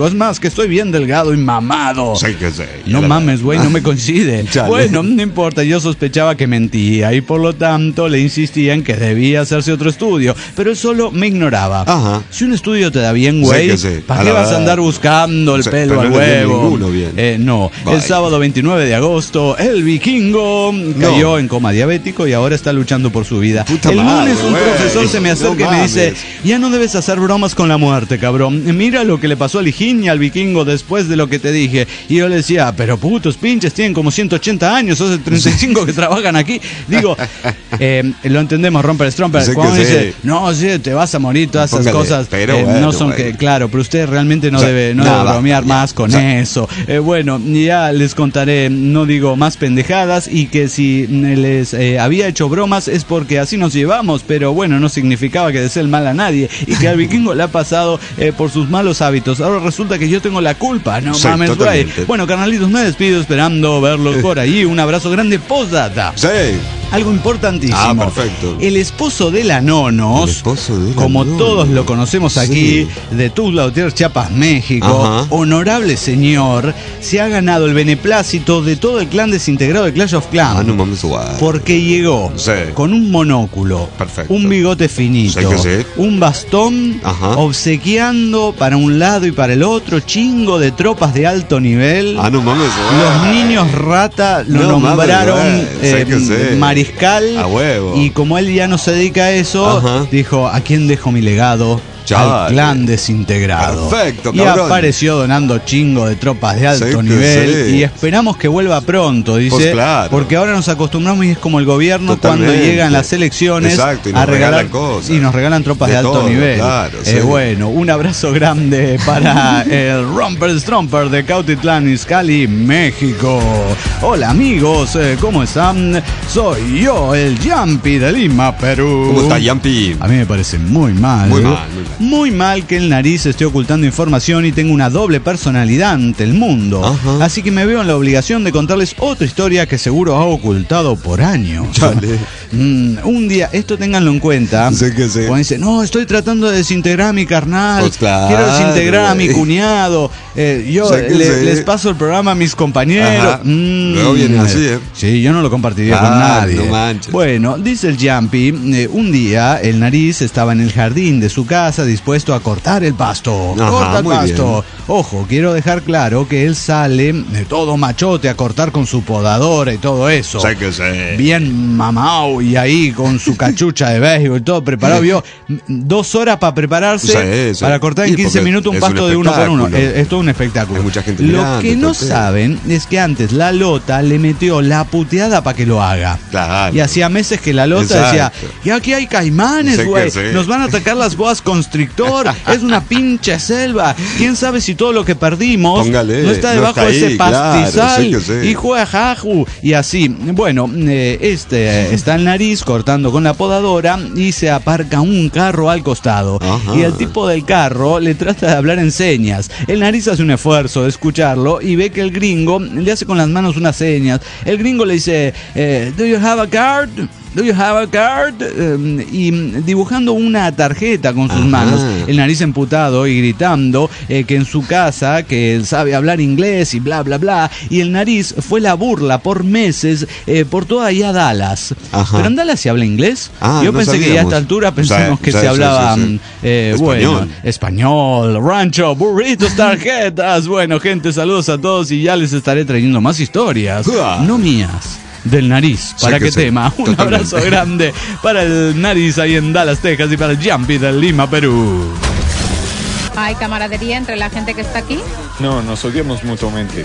estoy bien delgado y mamado. Sí que sí. No mames, güey, no me coincide. Chale. Bueno, no importa, yo sospechaba que mentía y por lo tanto le insistía en que debía hacerse otro estudio, pero él solo me ignoraba. Ajá. Si un estudio te da bien, güey, Sí que sí. ¿para A qué la vas a verdad. andar buscando el Sí, pelo pero al no le dio huevo? ninguno bien. Eh, no, Vaya. el sábado veintinueve de agosto, el vikingo cayó en coma diabético y ahora está luchando por su vida. Puta el madre, lunes un güey. profesor se me acerca No y me dice, mames. ya no debes hacer bromas con la muerte, cabrón. Mira lo que le pasó al Hijín y al vikingo después de lo que te dije. Y yo le decía, pero putos pinches, tienen como ciento ochenta años, hace treinta y cinco que trabajan aquí. Digo, eh, lo entendemos, Romper Stromper. Sé que Cuando sí. dice, no, sí, te vas a morir, todas esas Póngale, cosas pero eh, bueno, no son bueno. que, claro, pero usted realmente no O sea, debe, no nada, debe bromear ya, más con o sea. eso. Eh, bueno, ya les contaré, no digo más pendejadas, y que si les eh, había hecho bromas es porque así nos llevamos, pero bueno, no significaba que desee el mal a nadie, y que al vikingo le ha pasado eh, por sus malos hábitos. Ahora resulta que yo tengo la culpa, no Sí, mames, güey. totalmente. Bueno, carnalitos, me despido esperando verlos por ahí. Un abrazo grande, postdata. Sí. Algo importantísimo. Ah, perfecto. El esposo de la Nonos, El esposo de la como Nonos. todos lo conocemos aquí, Sí. de Tuzla Gutiérrez, Chiapas, México, Ajá. honorable señor, se ha ganado el beneplácito de todo el clan desintegrado de Clash of Clans. Ah, no mames, guay. Porque llegó Sí. con un monóculo, Perfecto. un bigote finito, Sí que sí. un bastón, Ajá. obsequiando para un lado y para el otro, chingo de tropas de alto nivel. Ah, no mames, guay. Los niños rata lo No mames, nombraron güey. eh, Sé que sí. mariscal. A huevo. Y como él ya no se dedica a eso, Ajá. dijo, ¿a quién dejo mi legado? Chale. Al clan desintegrado. Perfecto, y cabrón. apareció donando chingo de tropas de alto Sé que nivel. sí. Y esperamos que vuelva pronto, dice. Pues claro. Porque ahora nos acostumbramos y es como el gobierno Totalmente. cuando llegan las elecciones Exacto, y nos a regalar regalan cosas. y nos regalan tropas de, De alto todo, nivel. claro, Eh, sí. bueno, un abrazo grande para el Romper Stromper de Cautitlán, Izcalli, México. Hola amigos, eh, ¿cómo están? Soy yo, el Jumpy de Lima, Perú. ¿Cómo está, Yampi? A mí me parece muy mal. Muy mal, muy mal. Muy mal que el nariz esté ocultando información y tenga una doble personalidad ante el mundo. Ajá. Así que me veo en la obligación de contarles otra historia que seguro ha ocultado por años. Chale. Mm, un día, esto ténganlo en cuenta. Sí que sí. Cuando dice, no, estoy tratando de desintegrar a mi carnal. Pues claro, quiero desintegrar a mi güey. cuñado. eh, yo Sí que le- sí. les paso el programa a mis compañeros. Ajá. Mm, Luego viene así, ¿eh? Sí, yo no lo compartiría con Claro, nadie. no manches. Bueno, dice el Jumpy, eh, un día el nariz estaba en el jardín de su casa dispuesto a cortar el pasto. Ajá, Corta el muy pasto. bien. Ojo, quiero dejar claro que él sale de todo machote a cortar con su podadora y todo eso. Sé que sí. Bien mamao y ahí con su cachucha de béisbol y todo preparado. Vio m- dos horas para prepararse Sí, sí. para cortar en Sí, quince porque minutos un es un pasto de uno por uno. espectáculo. Es, es todo un espectáculo. Hay mucha gente Lo mirando que y no todo. saben es que antes la Lota le metió la puteada para que lo haga. Claro. Y hacía meses que la Lota Exacto. decía, y aquí hay caimanes, Sé que güey. sí. Nos van a atacar las boas constrictor. Es una pinche selva. ¿Quién sabe si todo lo que perdimos Póngale, no está no debajo está de ese ahí, claro, pastizal? sí que sí. Hijo de jaju. Y así. Bueno, eh, este está el nariz cortando con la podadora y se aparca un carro al costado. Ajá. Y el tipo del carro le trata de hablar en señas. El nariz hace un esfuerzo de escucharlo y ve que el gringo le hace con las manos unas señas. El gringo le dice, eh, ¿Do you have a card? ¿Do you have a card? Eh, y dibujando una tarjeta con sus Ajá. manos. El nariz emputado y gritando eh, que en su casa, que él sabe hablar inglés y bla, bla, bla. Y el nariz fue la burla por meses eh, por toda allá Dallas. Ajá. Pero en Dallas se habla inglés. Ah, Yo no pensé que ya a sabíamos. esta altura pensamos Sí, que sí, se sí, hablaba sí, sí. mm, eh, Español. bueno, español, rancho, burritos, tarjetas. Bueno, gente, saludos a todos y ya les estaré trayendo más historias. Uah. No mías. Del nariz, Sí para que que sí, tema. Un totalmente. abrazo grande para el nariz ahí en Dallas, Texas y para el Jumpy de Lima, Perú. ¿Hay camaradería entre la gente que está aquí? No, nos odiamos mutuamente.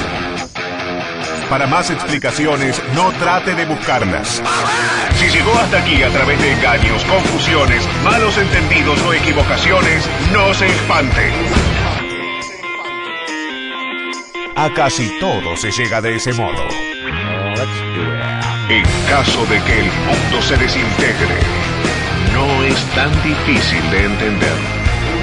Para más explicaciones, no trate de buscarlas. Si llegó hasta aquí a través de engaños, confusiones, malos entendidos o equivocaciones, no se espante. A casi todo se llega de ese modo. En caso de que el mundo se desintegre, no es tan difícil de entender.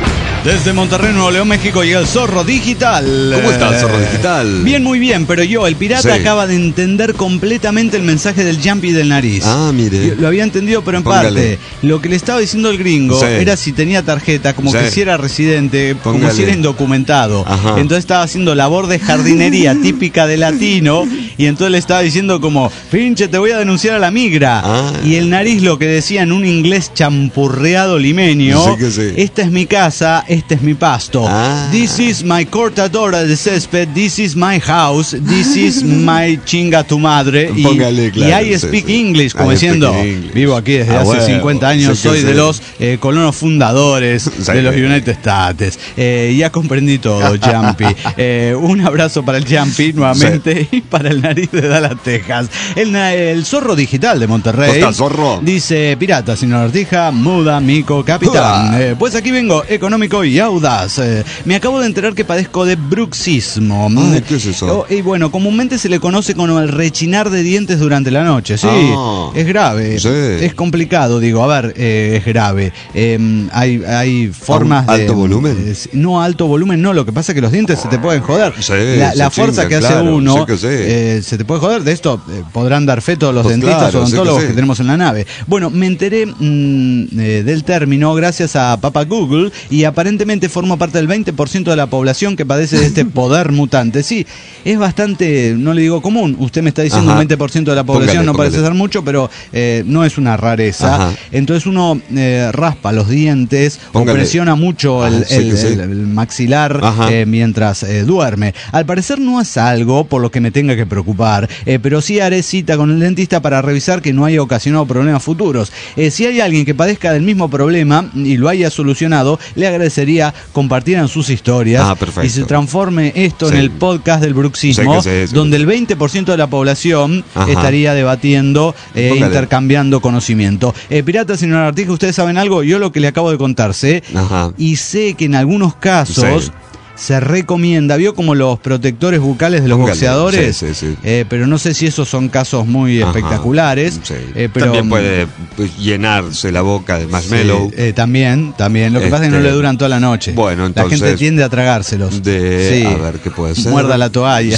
Desde Monterrey, Nuevo León, México, llega el Zorro Digital. ¿Cómo está el Zorro Digital? Bien, muy bien, pero yo, el pirata, sí. acaba de entender completamente el mensaje del Jumpy del nariz. Ah, mire. Yo lo había entendido, pero en Póngale. parte. Lo que le estaba diciendo el gringo sí. era si tenía tarjeta, como sí. que si era residente, Póngale. como si era indocumentado. Ajá. Entonces estaba haciendo labor de jardinería típica de latino, y entonces le estaba diciendo como, pinche, te voy a denunciar a la migra. Ah. Y el nariz lo que decía en un inglés champurreado limeño, Sí que sí. esta es mi casa, este es mi pasto. Ah. This is my cortadora de césped, this is my house, this is my chinga tu madre. Y, Póngale, claro, y I sí, speak sí. English, como I diciendo, speak English. vivo aquí desde Ah, hace bueno, cincuenta años, sí que soy sí. de los eh, colonos fundadores Sí. de los United States. Eh, ya comprendí todo, Jumpy. Eh, un abrazo para el Jumpy nuevamente sí. y para el nariz de Dallas, Texas. El, el Zorro Digital de Monterrey. ¿Cómo está, Zorro? Dice, pirata, señor Artija, muda, mico, capitán. Eh, pues aquí vengo, económico y audaz. Eh, me acabo de enterar que padezco de bruxismo. Ay, ¿qué es eso? Oh, y bueno, comúnmente se le conoce como el rechinar de dientes durante la noche. Sí, Ah, es grave. sí. Es complicado, digo, a ver, eh, es grave. Eh, hay, hay formas ¿A un de... alto volumen? eh, no, alto volumen no, lo que pasa es que los dientes se te pueden joder. Sí, la se la fuerza chingan, que hace claro, uno sí que sí. eh, se te puede joder. De esto eh, podrán dar fe todos los Pues dentistas claro, sí que odontólogos que, sí. tenemos en la nave. Bueno, me enteré mmm, eh, del término gracias a Papa Google y aparentemente forma parte del veinte por ciento de la población que padece de este poder mutante. Sí, es bastante, no le digo común, usted me está diciendo Ajá. un veinte por ciento de la población, Póngale, no parece póngale. ser mucho, pero eh, no es una rareza. Ajá. Entonces uno eh, raspa los dientes Póngale. o presiona mucho Ah, el, sí el- que sí. el- el maxilar Ajá. eh, mientras eh, duerme. Al parecer no es algo por lo que me tenga que preocupar, eh, pero sí haré cita con el dentista para revisar que no haya ocasionado problemas futuros. Eh, si hay alguien que padezca del mismo problema y lo haya solucionado, le agradecería compartieran sus historias Ah, perfecto. y se transforme esto Sí. en el podcast del bruxismo, Sí que sí, sí. donde el veinte por ciento de la población Ajá. estaría debatiendo, eh, Póngale. intercambiando conocimiento. Eh, Pirata, señor Artija, ¿ustedes saben algo? Yo lo que le acabo de contar sé, Ajá. y sé que en algunos casos Sí. se recomienda, vio como los protectores bucales de los Póngale. boxeadores, Sí, sí, sí. Eh, pero no sé si esos son casos muy Ajá. espectaculares. Sí. eh, pero, También puede pues, llenarse la boca de marshmallow. Sí, eh, también, también. Lo que pasa es que no Este, le duran toda la noche. bueno, la gente entonces, tiende a tragárselos. De, Sí. a ver, ¿qué puede ser? Muerda la toalla. Sí.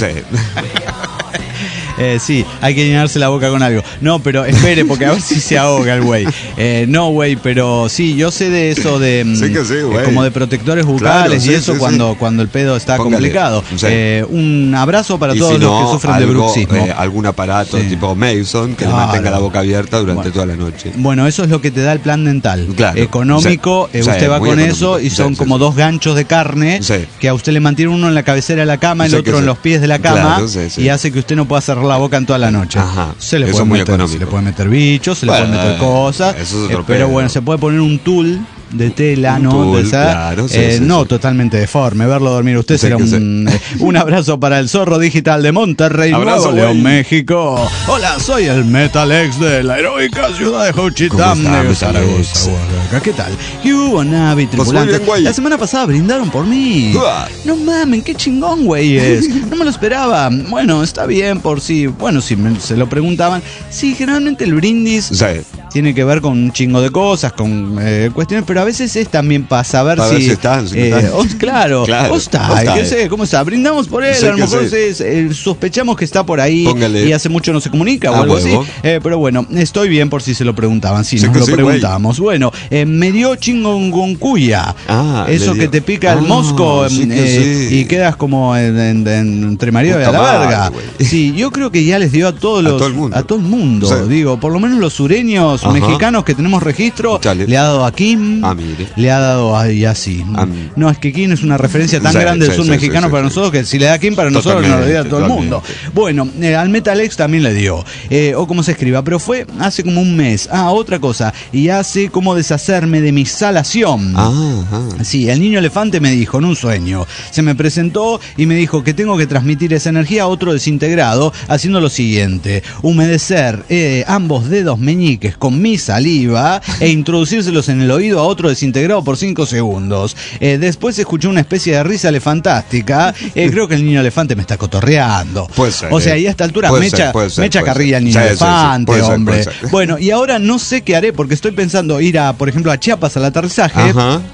Eh, sí, hay que llenarse la boca con algo. No, pero espere, porque a ver si se ahoga el güey. Eh, no, güey, pero sí, yo sé de eso de mm, Sí que sí, güey. eh, como de protectores bucales Claro, y sí, eso sí, cuando, sí. cuando el pedo está Póngale. complicado. Sí. Eh, un abrazo para Y todos si los no, que sufren de algo, bruxismo. eh, algún aparato Sí. tipo Mason que Claro. le mantenga la boca abierta durante Bueno. toda la noche. Bueno, eso es lo que te da el plan dental. Claro. Económico, Sí. eh, Sí, usted va muy con económico. eso y Sí, son sí, como sí. dos ganchos de carne Sí. que a usted le mantiene uno en la cabecera de la cama, el Sí, otro que en sí. los pies de la cama Claro, sí, sí. y hace que usted no pueda cerrar la boca en toda la noche. Ajá. Se le Eso puede es muy meter, económico. se le puede meter bichos, se le Bueno, puede meter cosas, eso es eh, otro pero pedo. bueno, se puede poner un tul de tela, Un ¿no? tul, De esa- claro, sí, eh, sí, no sí. totalmente deforme, verlo dormir usted Sí, será que un, eh, un abrazo para el Zorro Digital de Monterrey, Abrazo, Nuevo León, güey. México. Hola, soy el Metal Ex de la heroica ciudad de ¿Cómo Juchitán, está, de Metal Zaragoza, Ex? Oaxaca. ¿Qué tal? ¿Qué hubo, Navi, Pues muy tripulante? bien, güey. La semana pasada brindaron por mí. Uah. No mamen, qué chingón, güeyes. No me lo esperaba. Bueno, está bien por si, bueno, si me- se lo preguntaban. Sí, generalmente el brindis Sí. tiene que ver con un chingo de cosas, con eh, cuestiones, pero a veces es también para saber Para si... ver si están, si no eh, están. oh, claro, Claro, ¿cómo está? ¿cómo está? ¿Qué sé? ¿Cómo está? Brindamos por él, Sí a lo que mejor sí. se- eh, sospechamos que está por ahí Póngale. y hace mucho no se comunica o Ah, algo huevo. así. Eh, pero bueno, estoy bien por si se lo preguntaban. Sí, Sí nos que lo sí, preguntábamos. Bueno, eh, me dio chingongoncuya. Ah, Eso le que dio. te pica el Ah, mosco sí em, que eh, sí. y quedas como en- en- en- entre marido y a Puta la madre, verga. güey. Sí, yo creo que ya les dio a todos A los todo el mundo. a todo el mundo, Sí. digo, por lo menos los sureños, Ajá. mexicanos que tenemos registro, Chale. le ha dado a Kim, Ah, mire. le ha dado a y así. Ah, mire. No, es que Kim es una referencia tan Sí, grande del sí, sur sí, mexicano sí, para sí, nosotros que si le da a Kim para nosotros nos lo dio a todo el Totalmente, mundo. Bueno, eh, al Metalex también le dio, eh, o como se escriba, pero fue hace como un mes. Ah, otra cosa, y hace como deshacerme de mi salación. Ah, ajá. Sí, el niño elefante me dijo en un sueño, se me presentó y me dijo que tengo que transmitir esa energía a otro desintegrado haciendo lo siguiente, humedecer eh, ambos dedos meñiques con mi saliva e introducírselos en el oído a otro desintegrado por cinco segundos. Eh, después escuché una especie de risa elefantástica, eh, creo que el niño elefante me está cotorreando. Puede ser, O sea, eh. y a esta altura Puede me ser, echa, puede ser, me echa puede carrilla ser. el niño Sí, sí, sí. elefante, Puede ser, hombre. puede ser. Bueno, y ahora no sé qué haré porque estoy pensando ir a, por ejemplo, a Chiapas al aterrizaje. Ajá.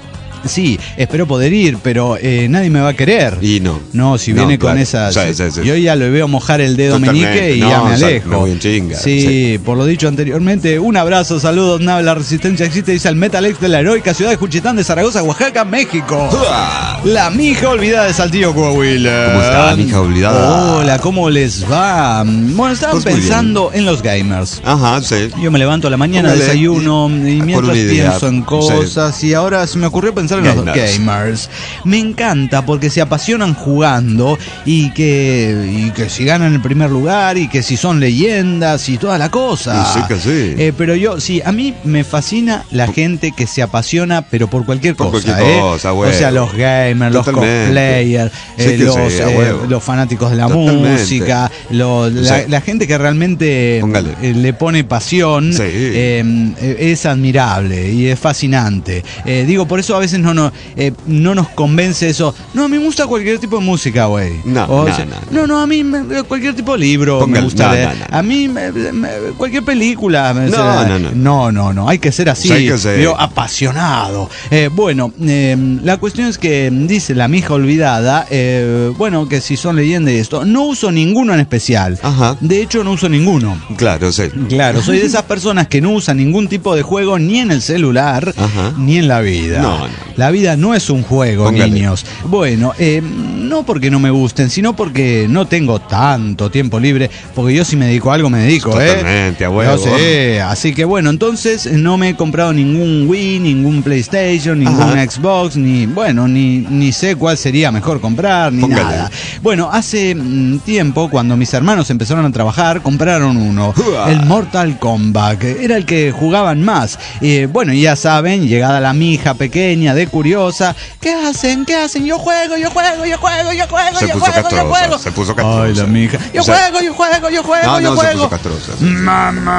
sí, espero poder ir, pero eh, nadie me va a querer. Y no. No, si No, viene con claro. esas... Sí, sí, sí. Yo ya lo veo mojar el dedo Totalmente. meñique y No, ya me o sea, alejo. me voy en chinga. Sí, Sí. por lo dicho anteriormente, un abrazo, saludos, nave, la resistencia existe, dice el Metal X de la heroica ciudad de Juchitán de Zaragoza, Oaxaca, México. La mija olvidada de Saltillo, Coahuila. ¿Cómo está, mija olvidada? Hola, ¿cómo les va? Bueno, estaban Pues muy pensando en los gamers. Ajá, sí. Yo me levanto a la mañana, Póngale, desayuno y por mientras una idea, pienso en cosas y ahora se me ocurrió pensar en los Gamers. gamers. Me encanta porque se apasionan jugando y que, y que si ganan el primer lugar y que si son leyendas y toda la cosa. Y sí que sí. Eh, pero yo, sí, a mí me fascina la gente que se apasiona pero por cualquier Por cosa. cualquier ¿eh? cosa, o huevo. sea, los gamers, los Totalmente. cosplayers, Sí eh, que los, sí, a eh, huevo. los fanáticos de la Totalmente. música, lo- la, Sí. la gente que realmente Póngale. eh, le pone pasión. Sí. eh, es admirable y es fascinante. Eh, digo, por eso a veces no, no, eh, no nos convence eso. No, a mí me gusta cualquier tipo de música, güey. No, O no, sea, no, no, no, a mí me- cualquier tipo de libro Póngale, me gusta no, leer. no, no. A mí me- me- cualquier película. me- No, o sea, no, no. no, no, no, hay que ser así. Sí, hay que ser. Digo, apasionado. Eh, bueno, eh, la cuestión es que dice la mija olvidada, eh, bueno, que si son leyendas y esto, no uso ninguno en especial. Ajá. De hecho, no uso ninguno. Claro, sí. Claro, soy de esas personas que no usan ningún tipo de juego ni en el celular Ajá. ni en la vida. No, no. La vida no es un juego, Póngale. niños. Bueno, eh, no porque no me gusten, sino porque no tengo tanto tiempo libre, porque yo si me dedico a algo me dedico, Totalmente, ¿eh? a huevo. No sé, así que bueno, entonces no me he comprado ningún Wii, ningún PlayStation, ningún Ajá. Xbox, ni bueno, ni, ni sé cuál sería mejor comprar, ni Póngale. nada. Bueno, hace mm, tiempo, cuando mis hermanos empezaron a trabajar, compraron uno, Uah. el Mortal Kombat, que era el que jugaban más. Eh, bueno, y ya saben, llegada la mija pequeña de curiosa, ¿qué hacen? ¿Qué hacen? Yo juego, yo juego, yo juego, yo juego, Se yo puso juego, yo castrosa, juego. se puso castrosa. Ay, la mija. Yo O sea, juego, yo juego, yo juego, No, yo no, se juego. puso castrosa. Mamá,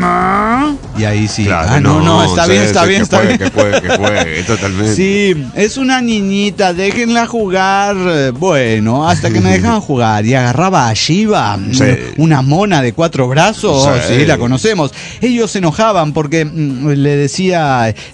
mamá. Y ahí sí. Claro, ah, no, no, está sí, bien, está sí, bien, que está juegue, bien. Que juegue, que juegue, totalmente. Sí, es una niñita, déjenla jugar. Eh, Bueno, hasta que me dejaban jugar y agarraba a Shiva, Sí. una mona de cuatro brazos, Sí. sí, la conocemos. Ellos se enojaban porque mm, le decía, eh,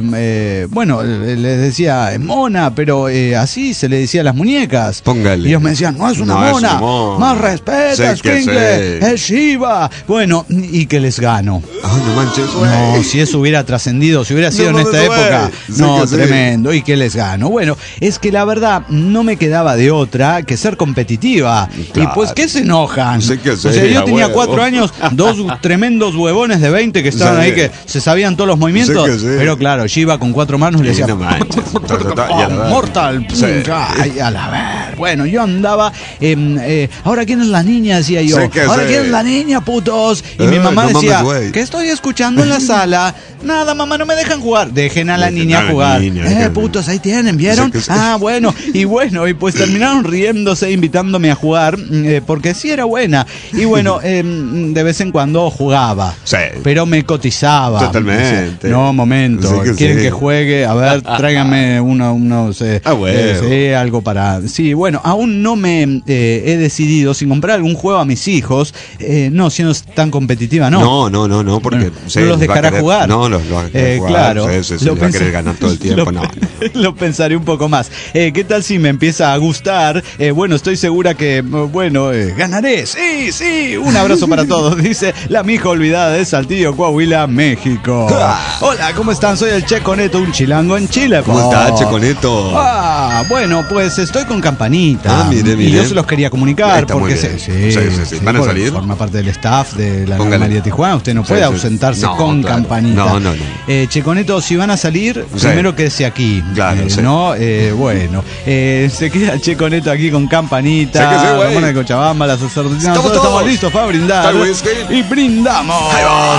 eh, bueno, le le decía eh, mona, pero eh, así se le decía a las muñecas. Póngale. Y ellos me decían, no es una No es mona, una mona. más respeta, Sí que Sprinkle, sí. es Shiva. Bueno, y que les gano. Ay, no manches, güey. No, si eso hubiera trascendido, si hubiera sido No en esta mames, güey. época, Sí no, que sí. tremendo, y que les gano. Bueno, es que la verdad no me quedaba de otra que ser competitiva. Claro. Y pues, ¿qué se enojan? Sí que sí, o sea, yo a tenía huevo. cuatro años, dos tremendos huevones de veinte que estaban Sí. ahí que se sabían todos los movimientos, Sí que sí. pero claro, Shiva con cuatro manos le Sí, decía no manches. Ta, ta, ta, y a la ver. Mortal, Sí. ay, a la ver. Bueno, yo andaba, em, eh, ahora quién es la niña, decía yo. Sí que Ahora sí. quién es la niña, putos. Y Eh, mi mamá no mames, decía, güey. ¿qué estoy escuchando en la sala? Nada, mamá, no me dejan jugar. Dejen a la Dejen niña a la jugar. niña, eh, dejen- putos, ahí tienen, ¿vieron? Sí que sí. Ah, bueno. Y bueno, y pues terminaron riéndose, invitándome a jugar, eh, porque sí era buena. Y bueno, em, de vez en cuando jugaba. Sí. Pero me cotizaba. Totalmente. Decía, no, momento. Sí que ¿Quieren sí. que juegue? A ver, tráigame uno, unos... eh, Ah, bueno. eh, sí, algo para... Sí, bueno, aún no me eh, he decidido si comprar algún juego a mis hijos. Eh, no, si no es tan competitiva, no. No, no, no, no, porque Bueno, sí, no los va a dejará querer- jugar. No, los va a querer Eh, jugar. claro. Sí, sí, sí, Lo va a pensé- querer ganar todo el tiempo. lo, No, no. lo pensaré un poco más. Eh, ¿Qué tal si me empieza a gustar? Eh, bueno, estoy segura que, bueno, eh, ganaré. Sí, sí. Un abrazo para todos. Dice la mija olvidada de Saltillo, Coahuila, México. Hola, ¿cómo están? Soy el Checo Neto, un chilango en Chile. ¿Cómo po. está, Checo Neto? Ah, bueno, pues estoy con Campanita. Ah, mire, Y mire. yo se los quería comunicar Está muy porque bien. se- Sí, sí, sí. ¿Van a porque salir? Forma parte del staff de la Póngale. María Tijuana. Usted no Sí, puede sí. ausentarse No, con claro. Campanita. No, no, no. Eh, Checoneto, si van a salir, Sí. primero quédese aquí. Claro, Eh, sí. No, eh, bueno. Eh, se queda Checoneto aquí con Campanita. Sí que sí, güey. Ramona de Cochabamba, la sacerdotisa. Estamos Nosotros estamos todos. listos para brindar. Está el whisky. Y brindamos.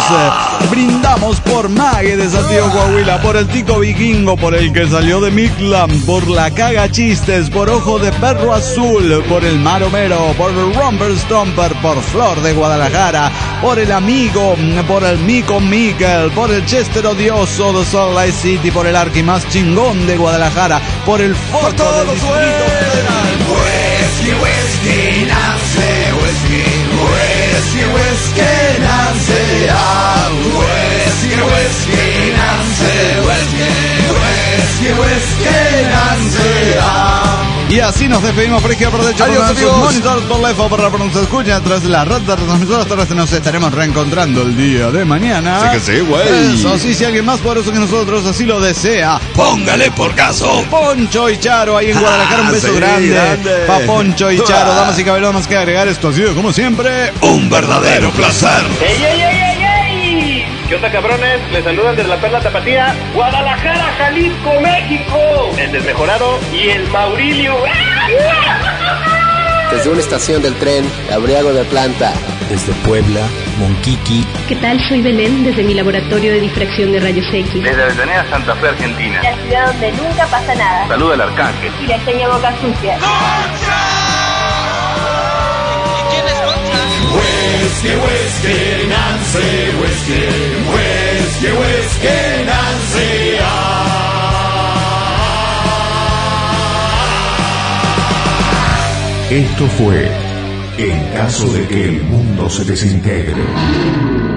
Eh, brindamos por Mague de Santiago, Coahuila, por el Tico Vikingo, por el que salió de Mictlan, por la Caga Chistes, por Ojo de Perro Azul, por el Maromero, por el Romper Stomper, por Flor de Guadalajara, por el Amigo, por el Mico Miguel, por el Chester Odioso de Salt Lake City, por el Arqui más chingón de Guadalajara, por el Foco del Distrito Federal. Whisky, whisky, Nancy, whisky, whisky, whisky, Nancy, ah, whisky, whisky, Nancy, whisky, whisky, whisky, así nos despedimos por izquierda, por derecha, Adiós, por sus amigos. monitores, por left o por la pronuncia escucha, tras la red de transmisores terrestres. Nos estaremos reencontrando el día de mañana. Sí que sí, güey. Eso sí, si alguien más poderoso que nosotros así lo desea, Póngale por caso. Poncho y Charo ahí en Guadalajara. Un beso Sí, grande, grande. pa' Poncho y Charo. Damas y caballeros, más que agregar, esto ha sido como siempre Un verdadero placer. ¡Ey, ey, ey, ey, ey! ¿Qué onda, cabrones? Les saludan desde la Perla Tapatía, Guadalajara, Jalisco, México. El desmejorado y el Maurilio. Desde una estación del tren, Abriago de Planta. Desde Puebla, Monquiqui. ¿Qué tal? Soy Belén, desde mi laboratorio de difracción de rayos X. Desde Avellaneda, Santa Fe, Argentina. La ciudad donde nunca pasa nada. Saluda al Arcángel. Y le enseña boca sucia. Whisky, whisky, Nancy, whisky, whisky, whisky, Nancy. Esto fue En caso de que el mundo se desintegre.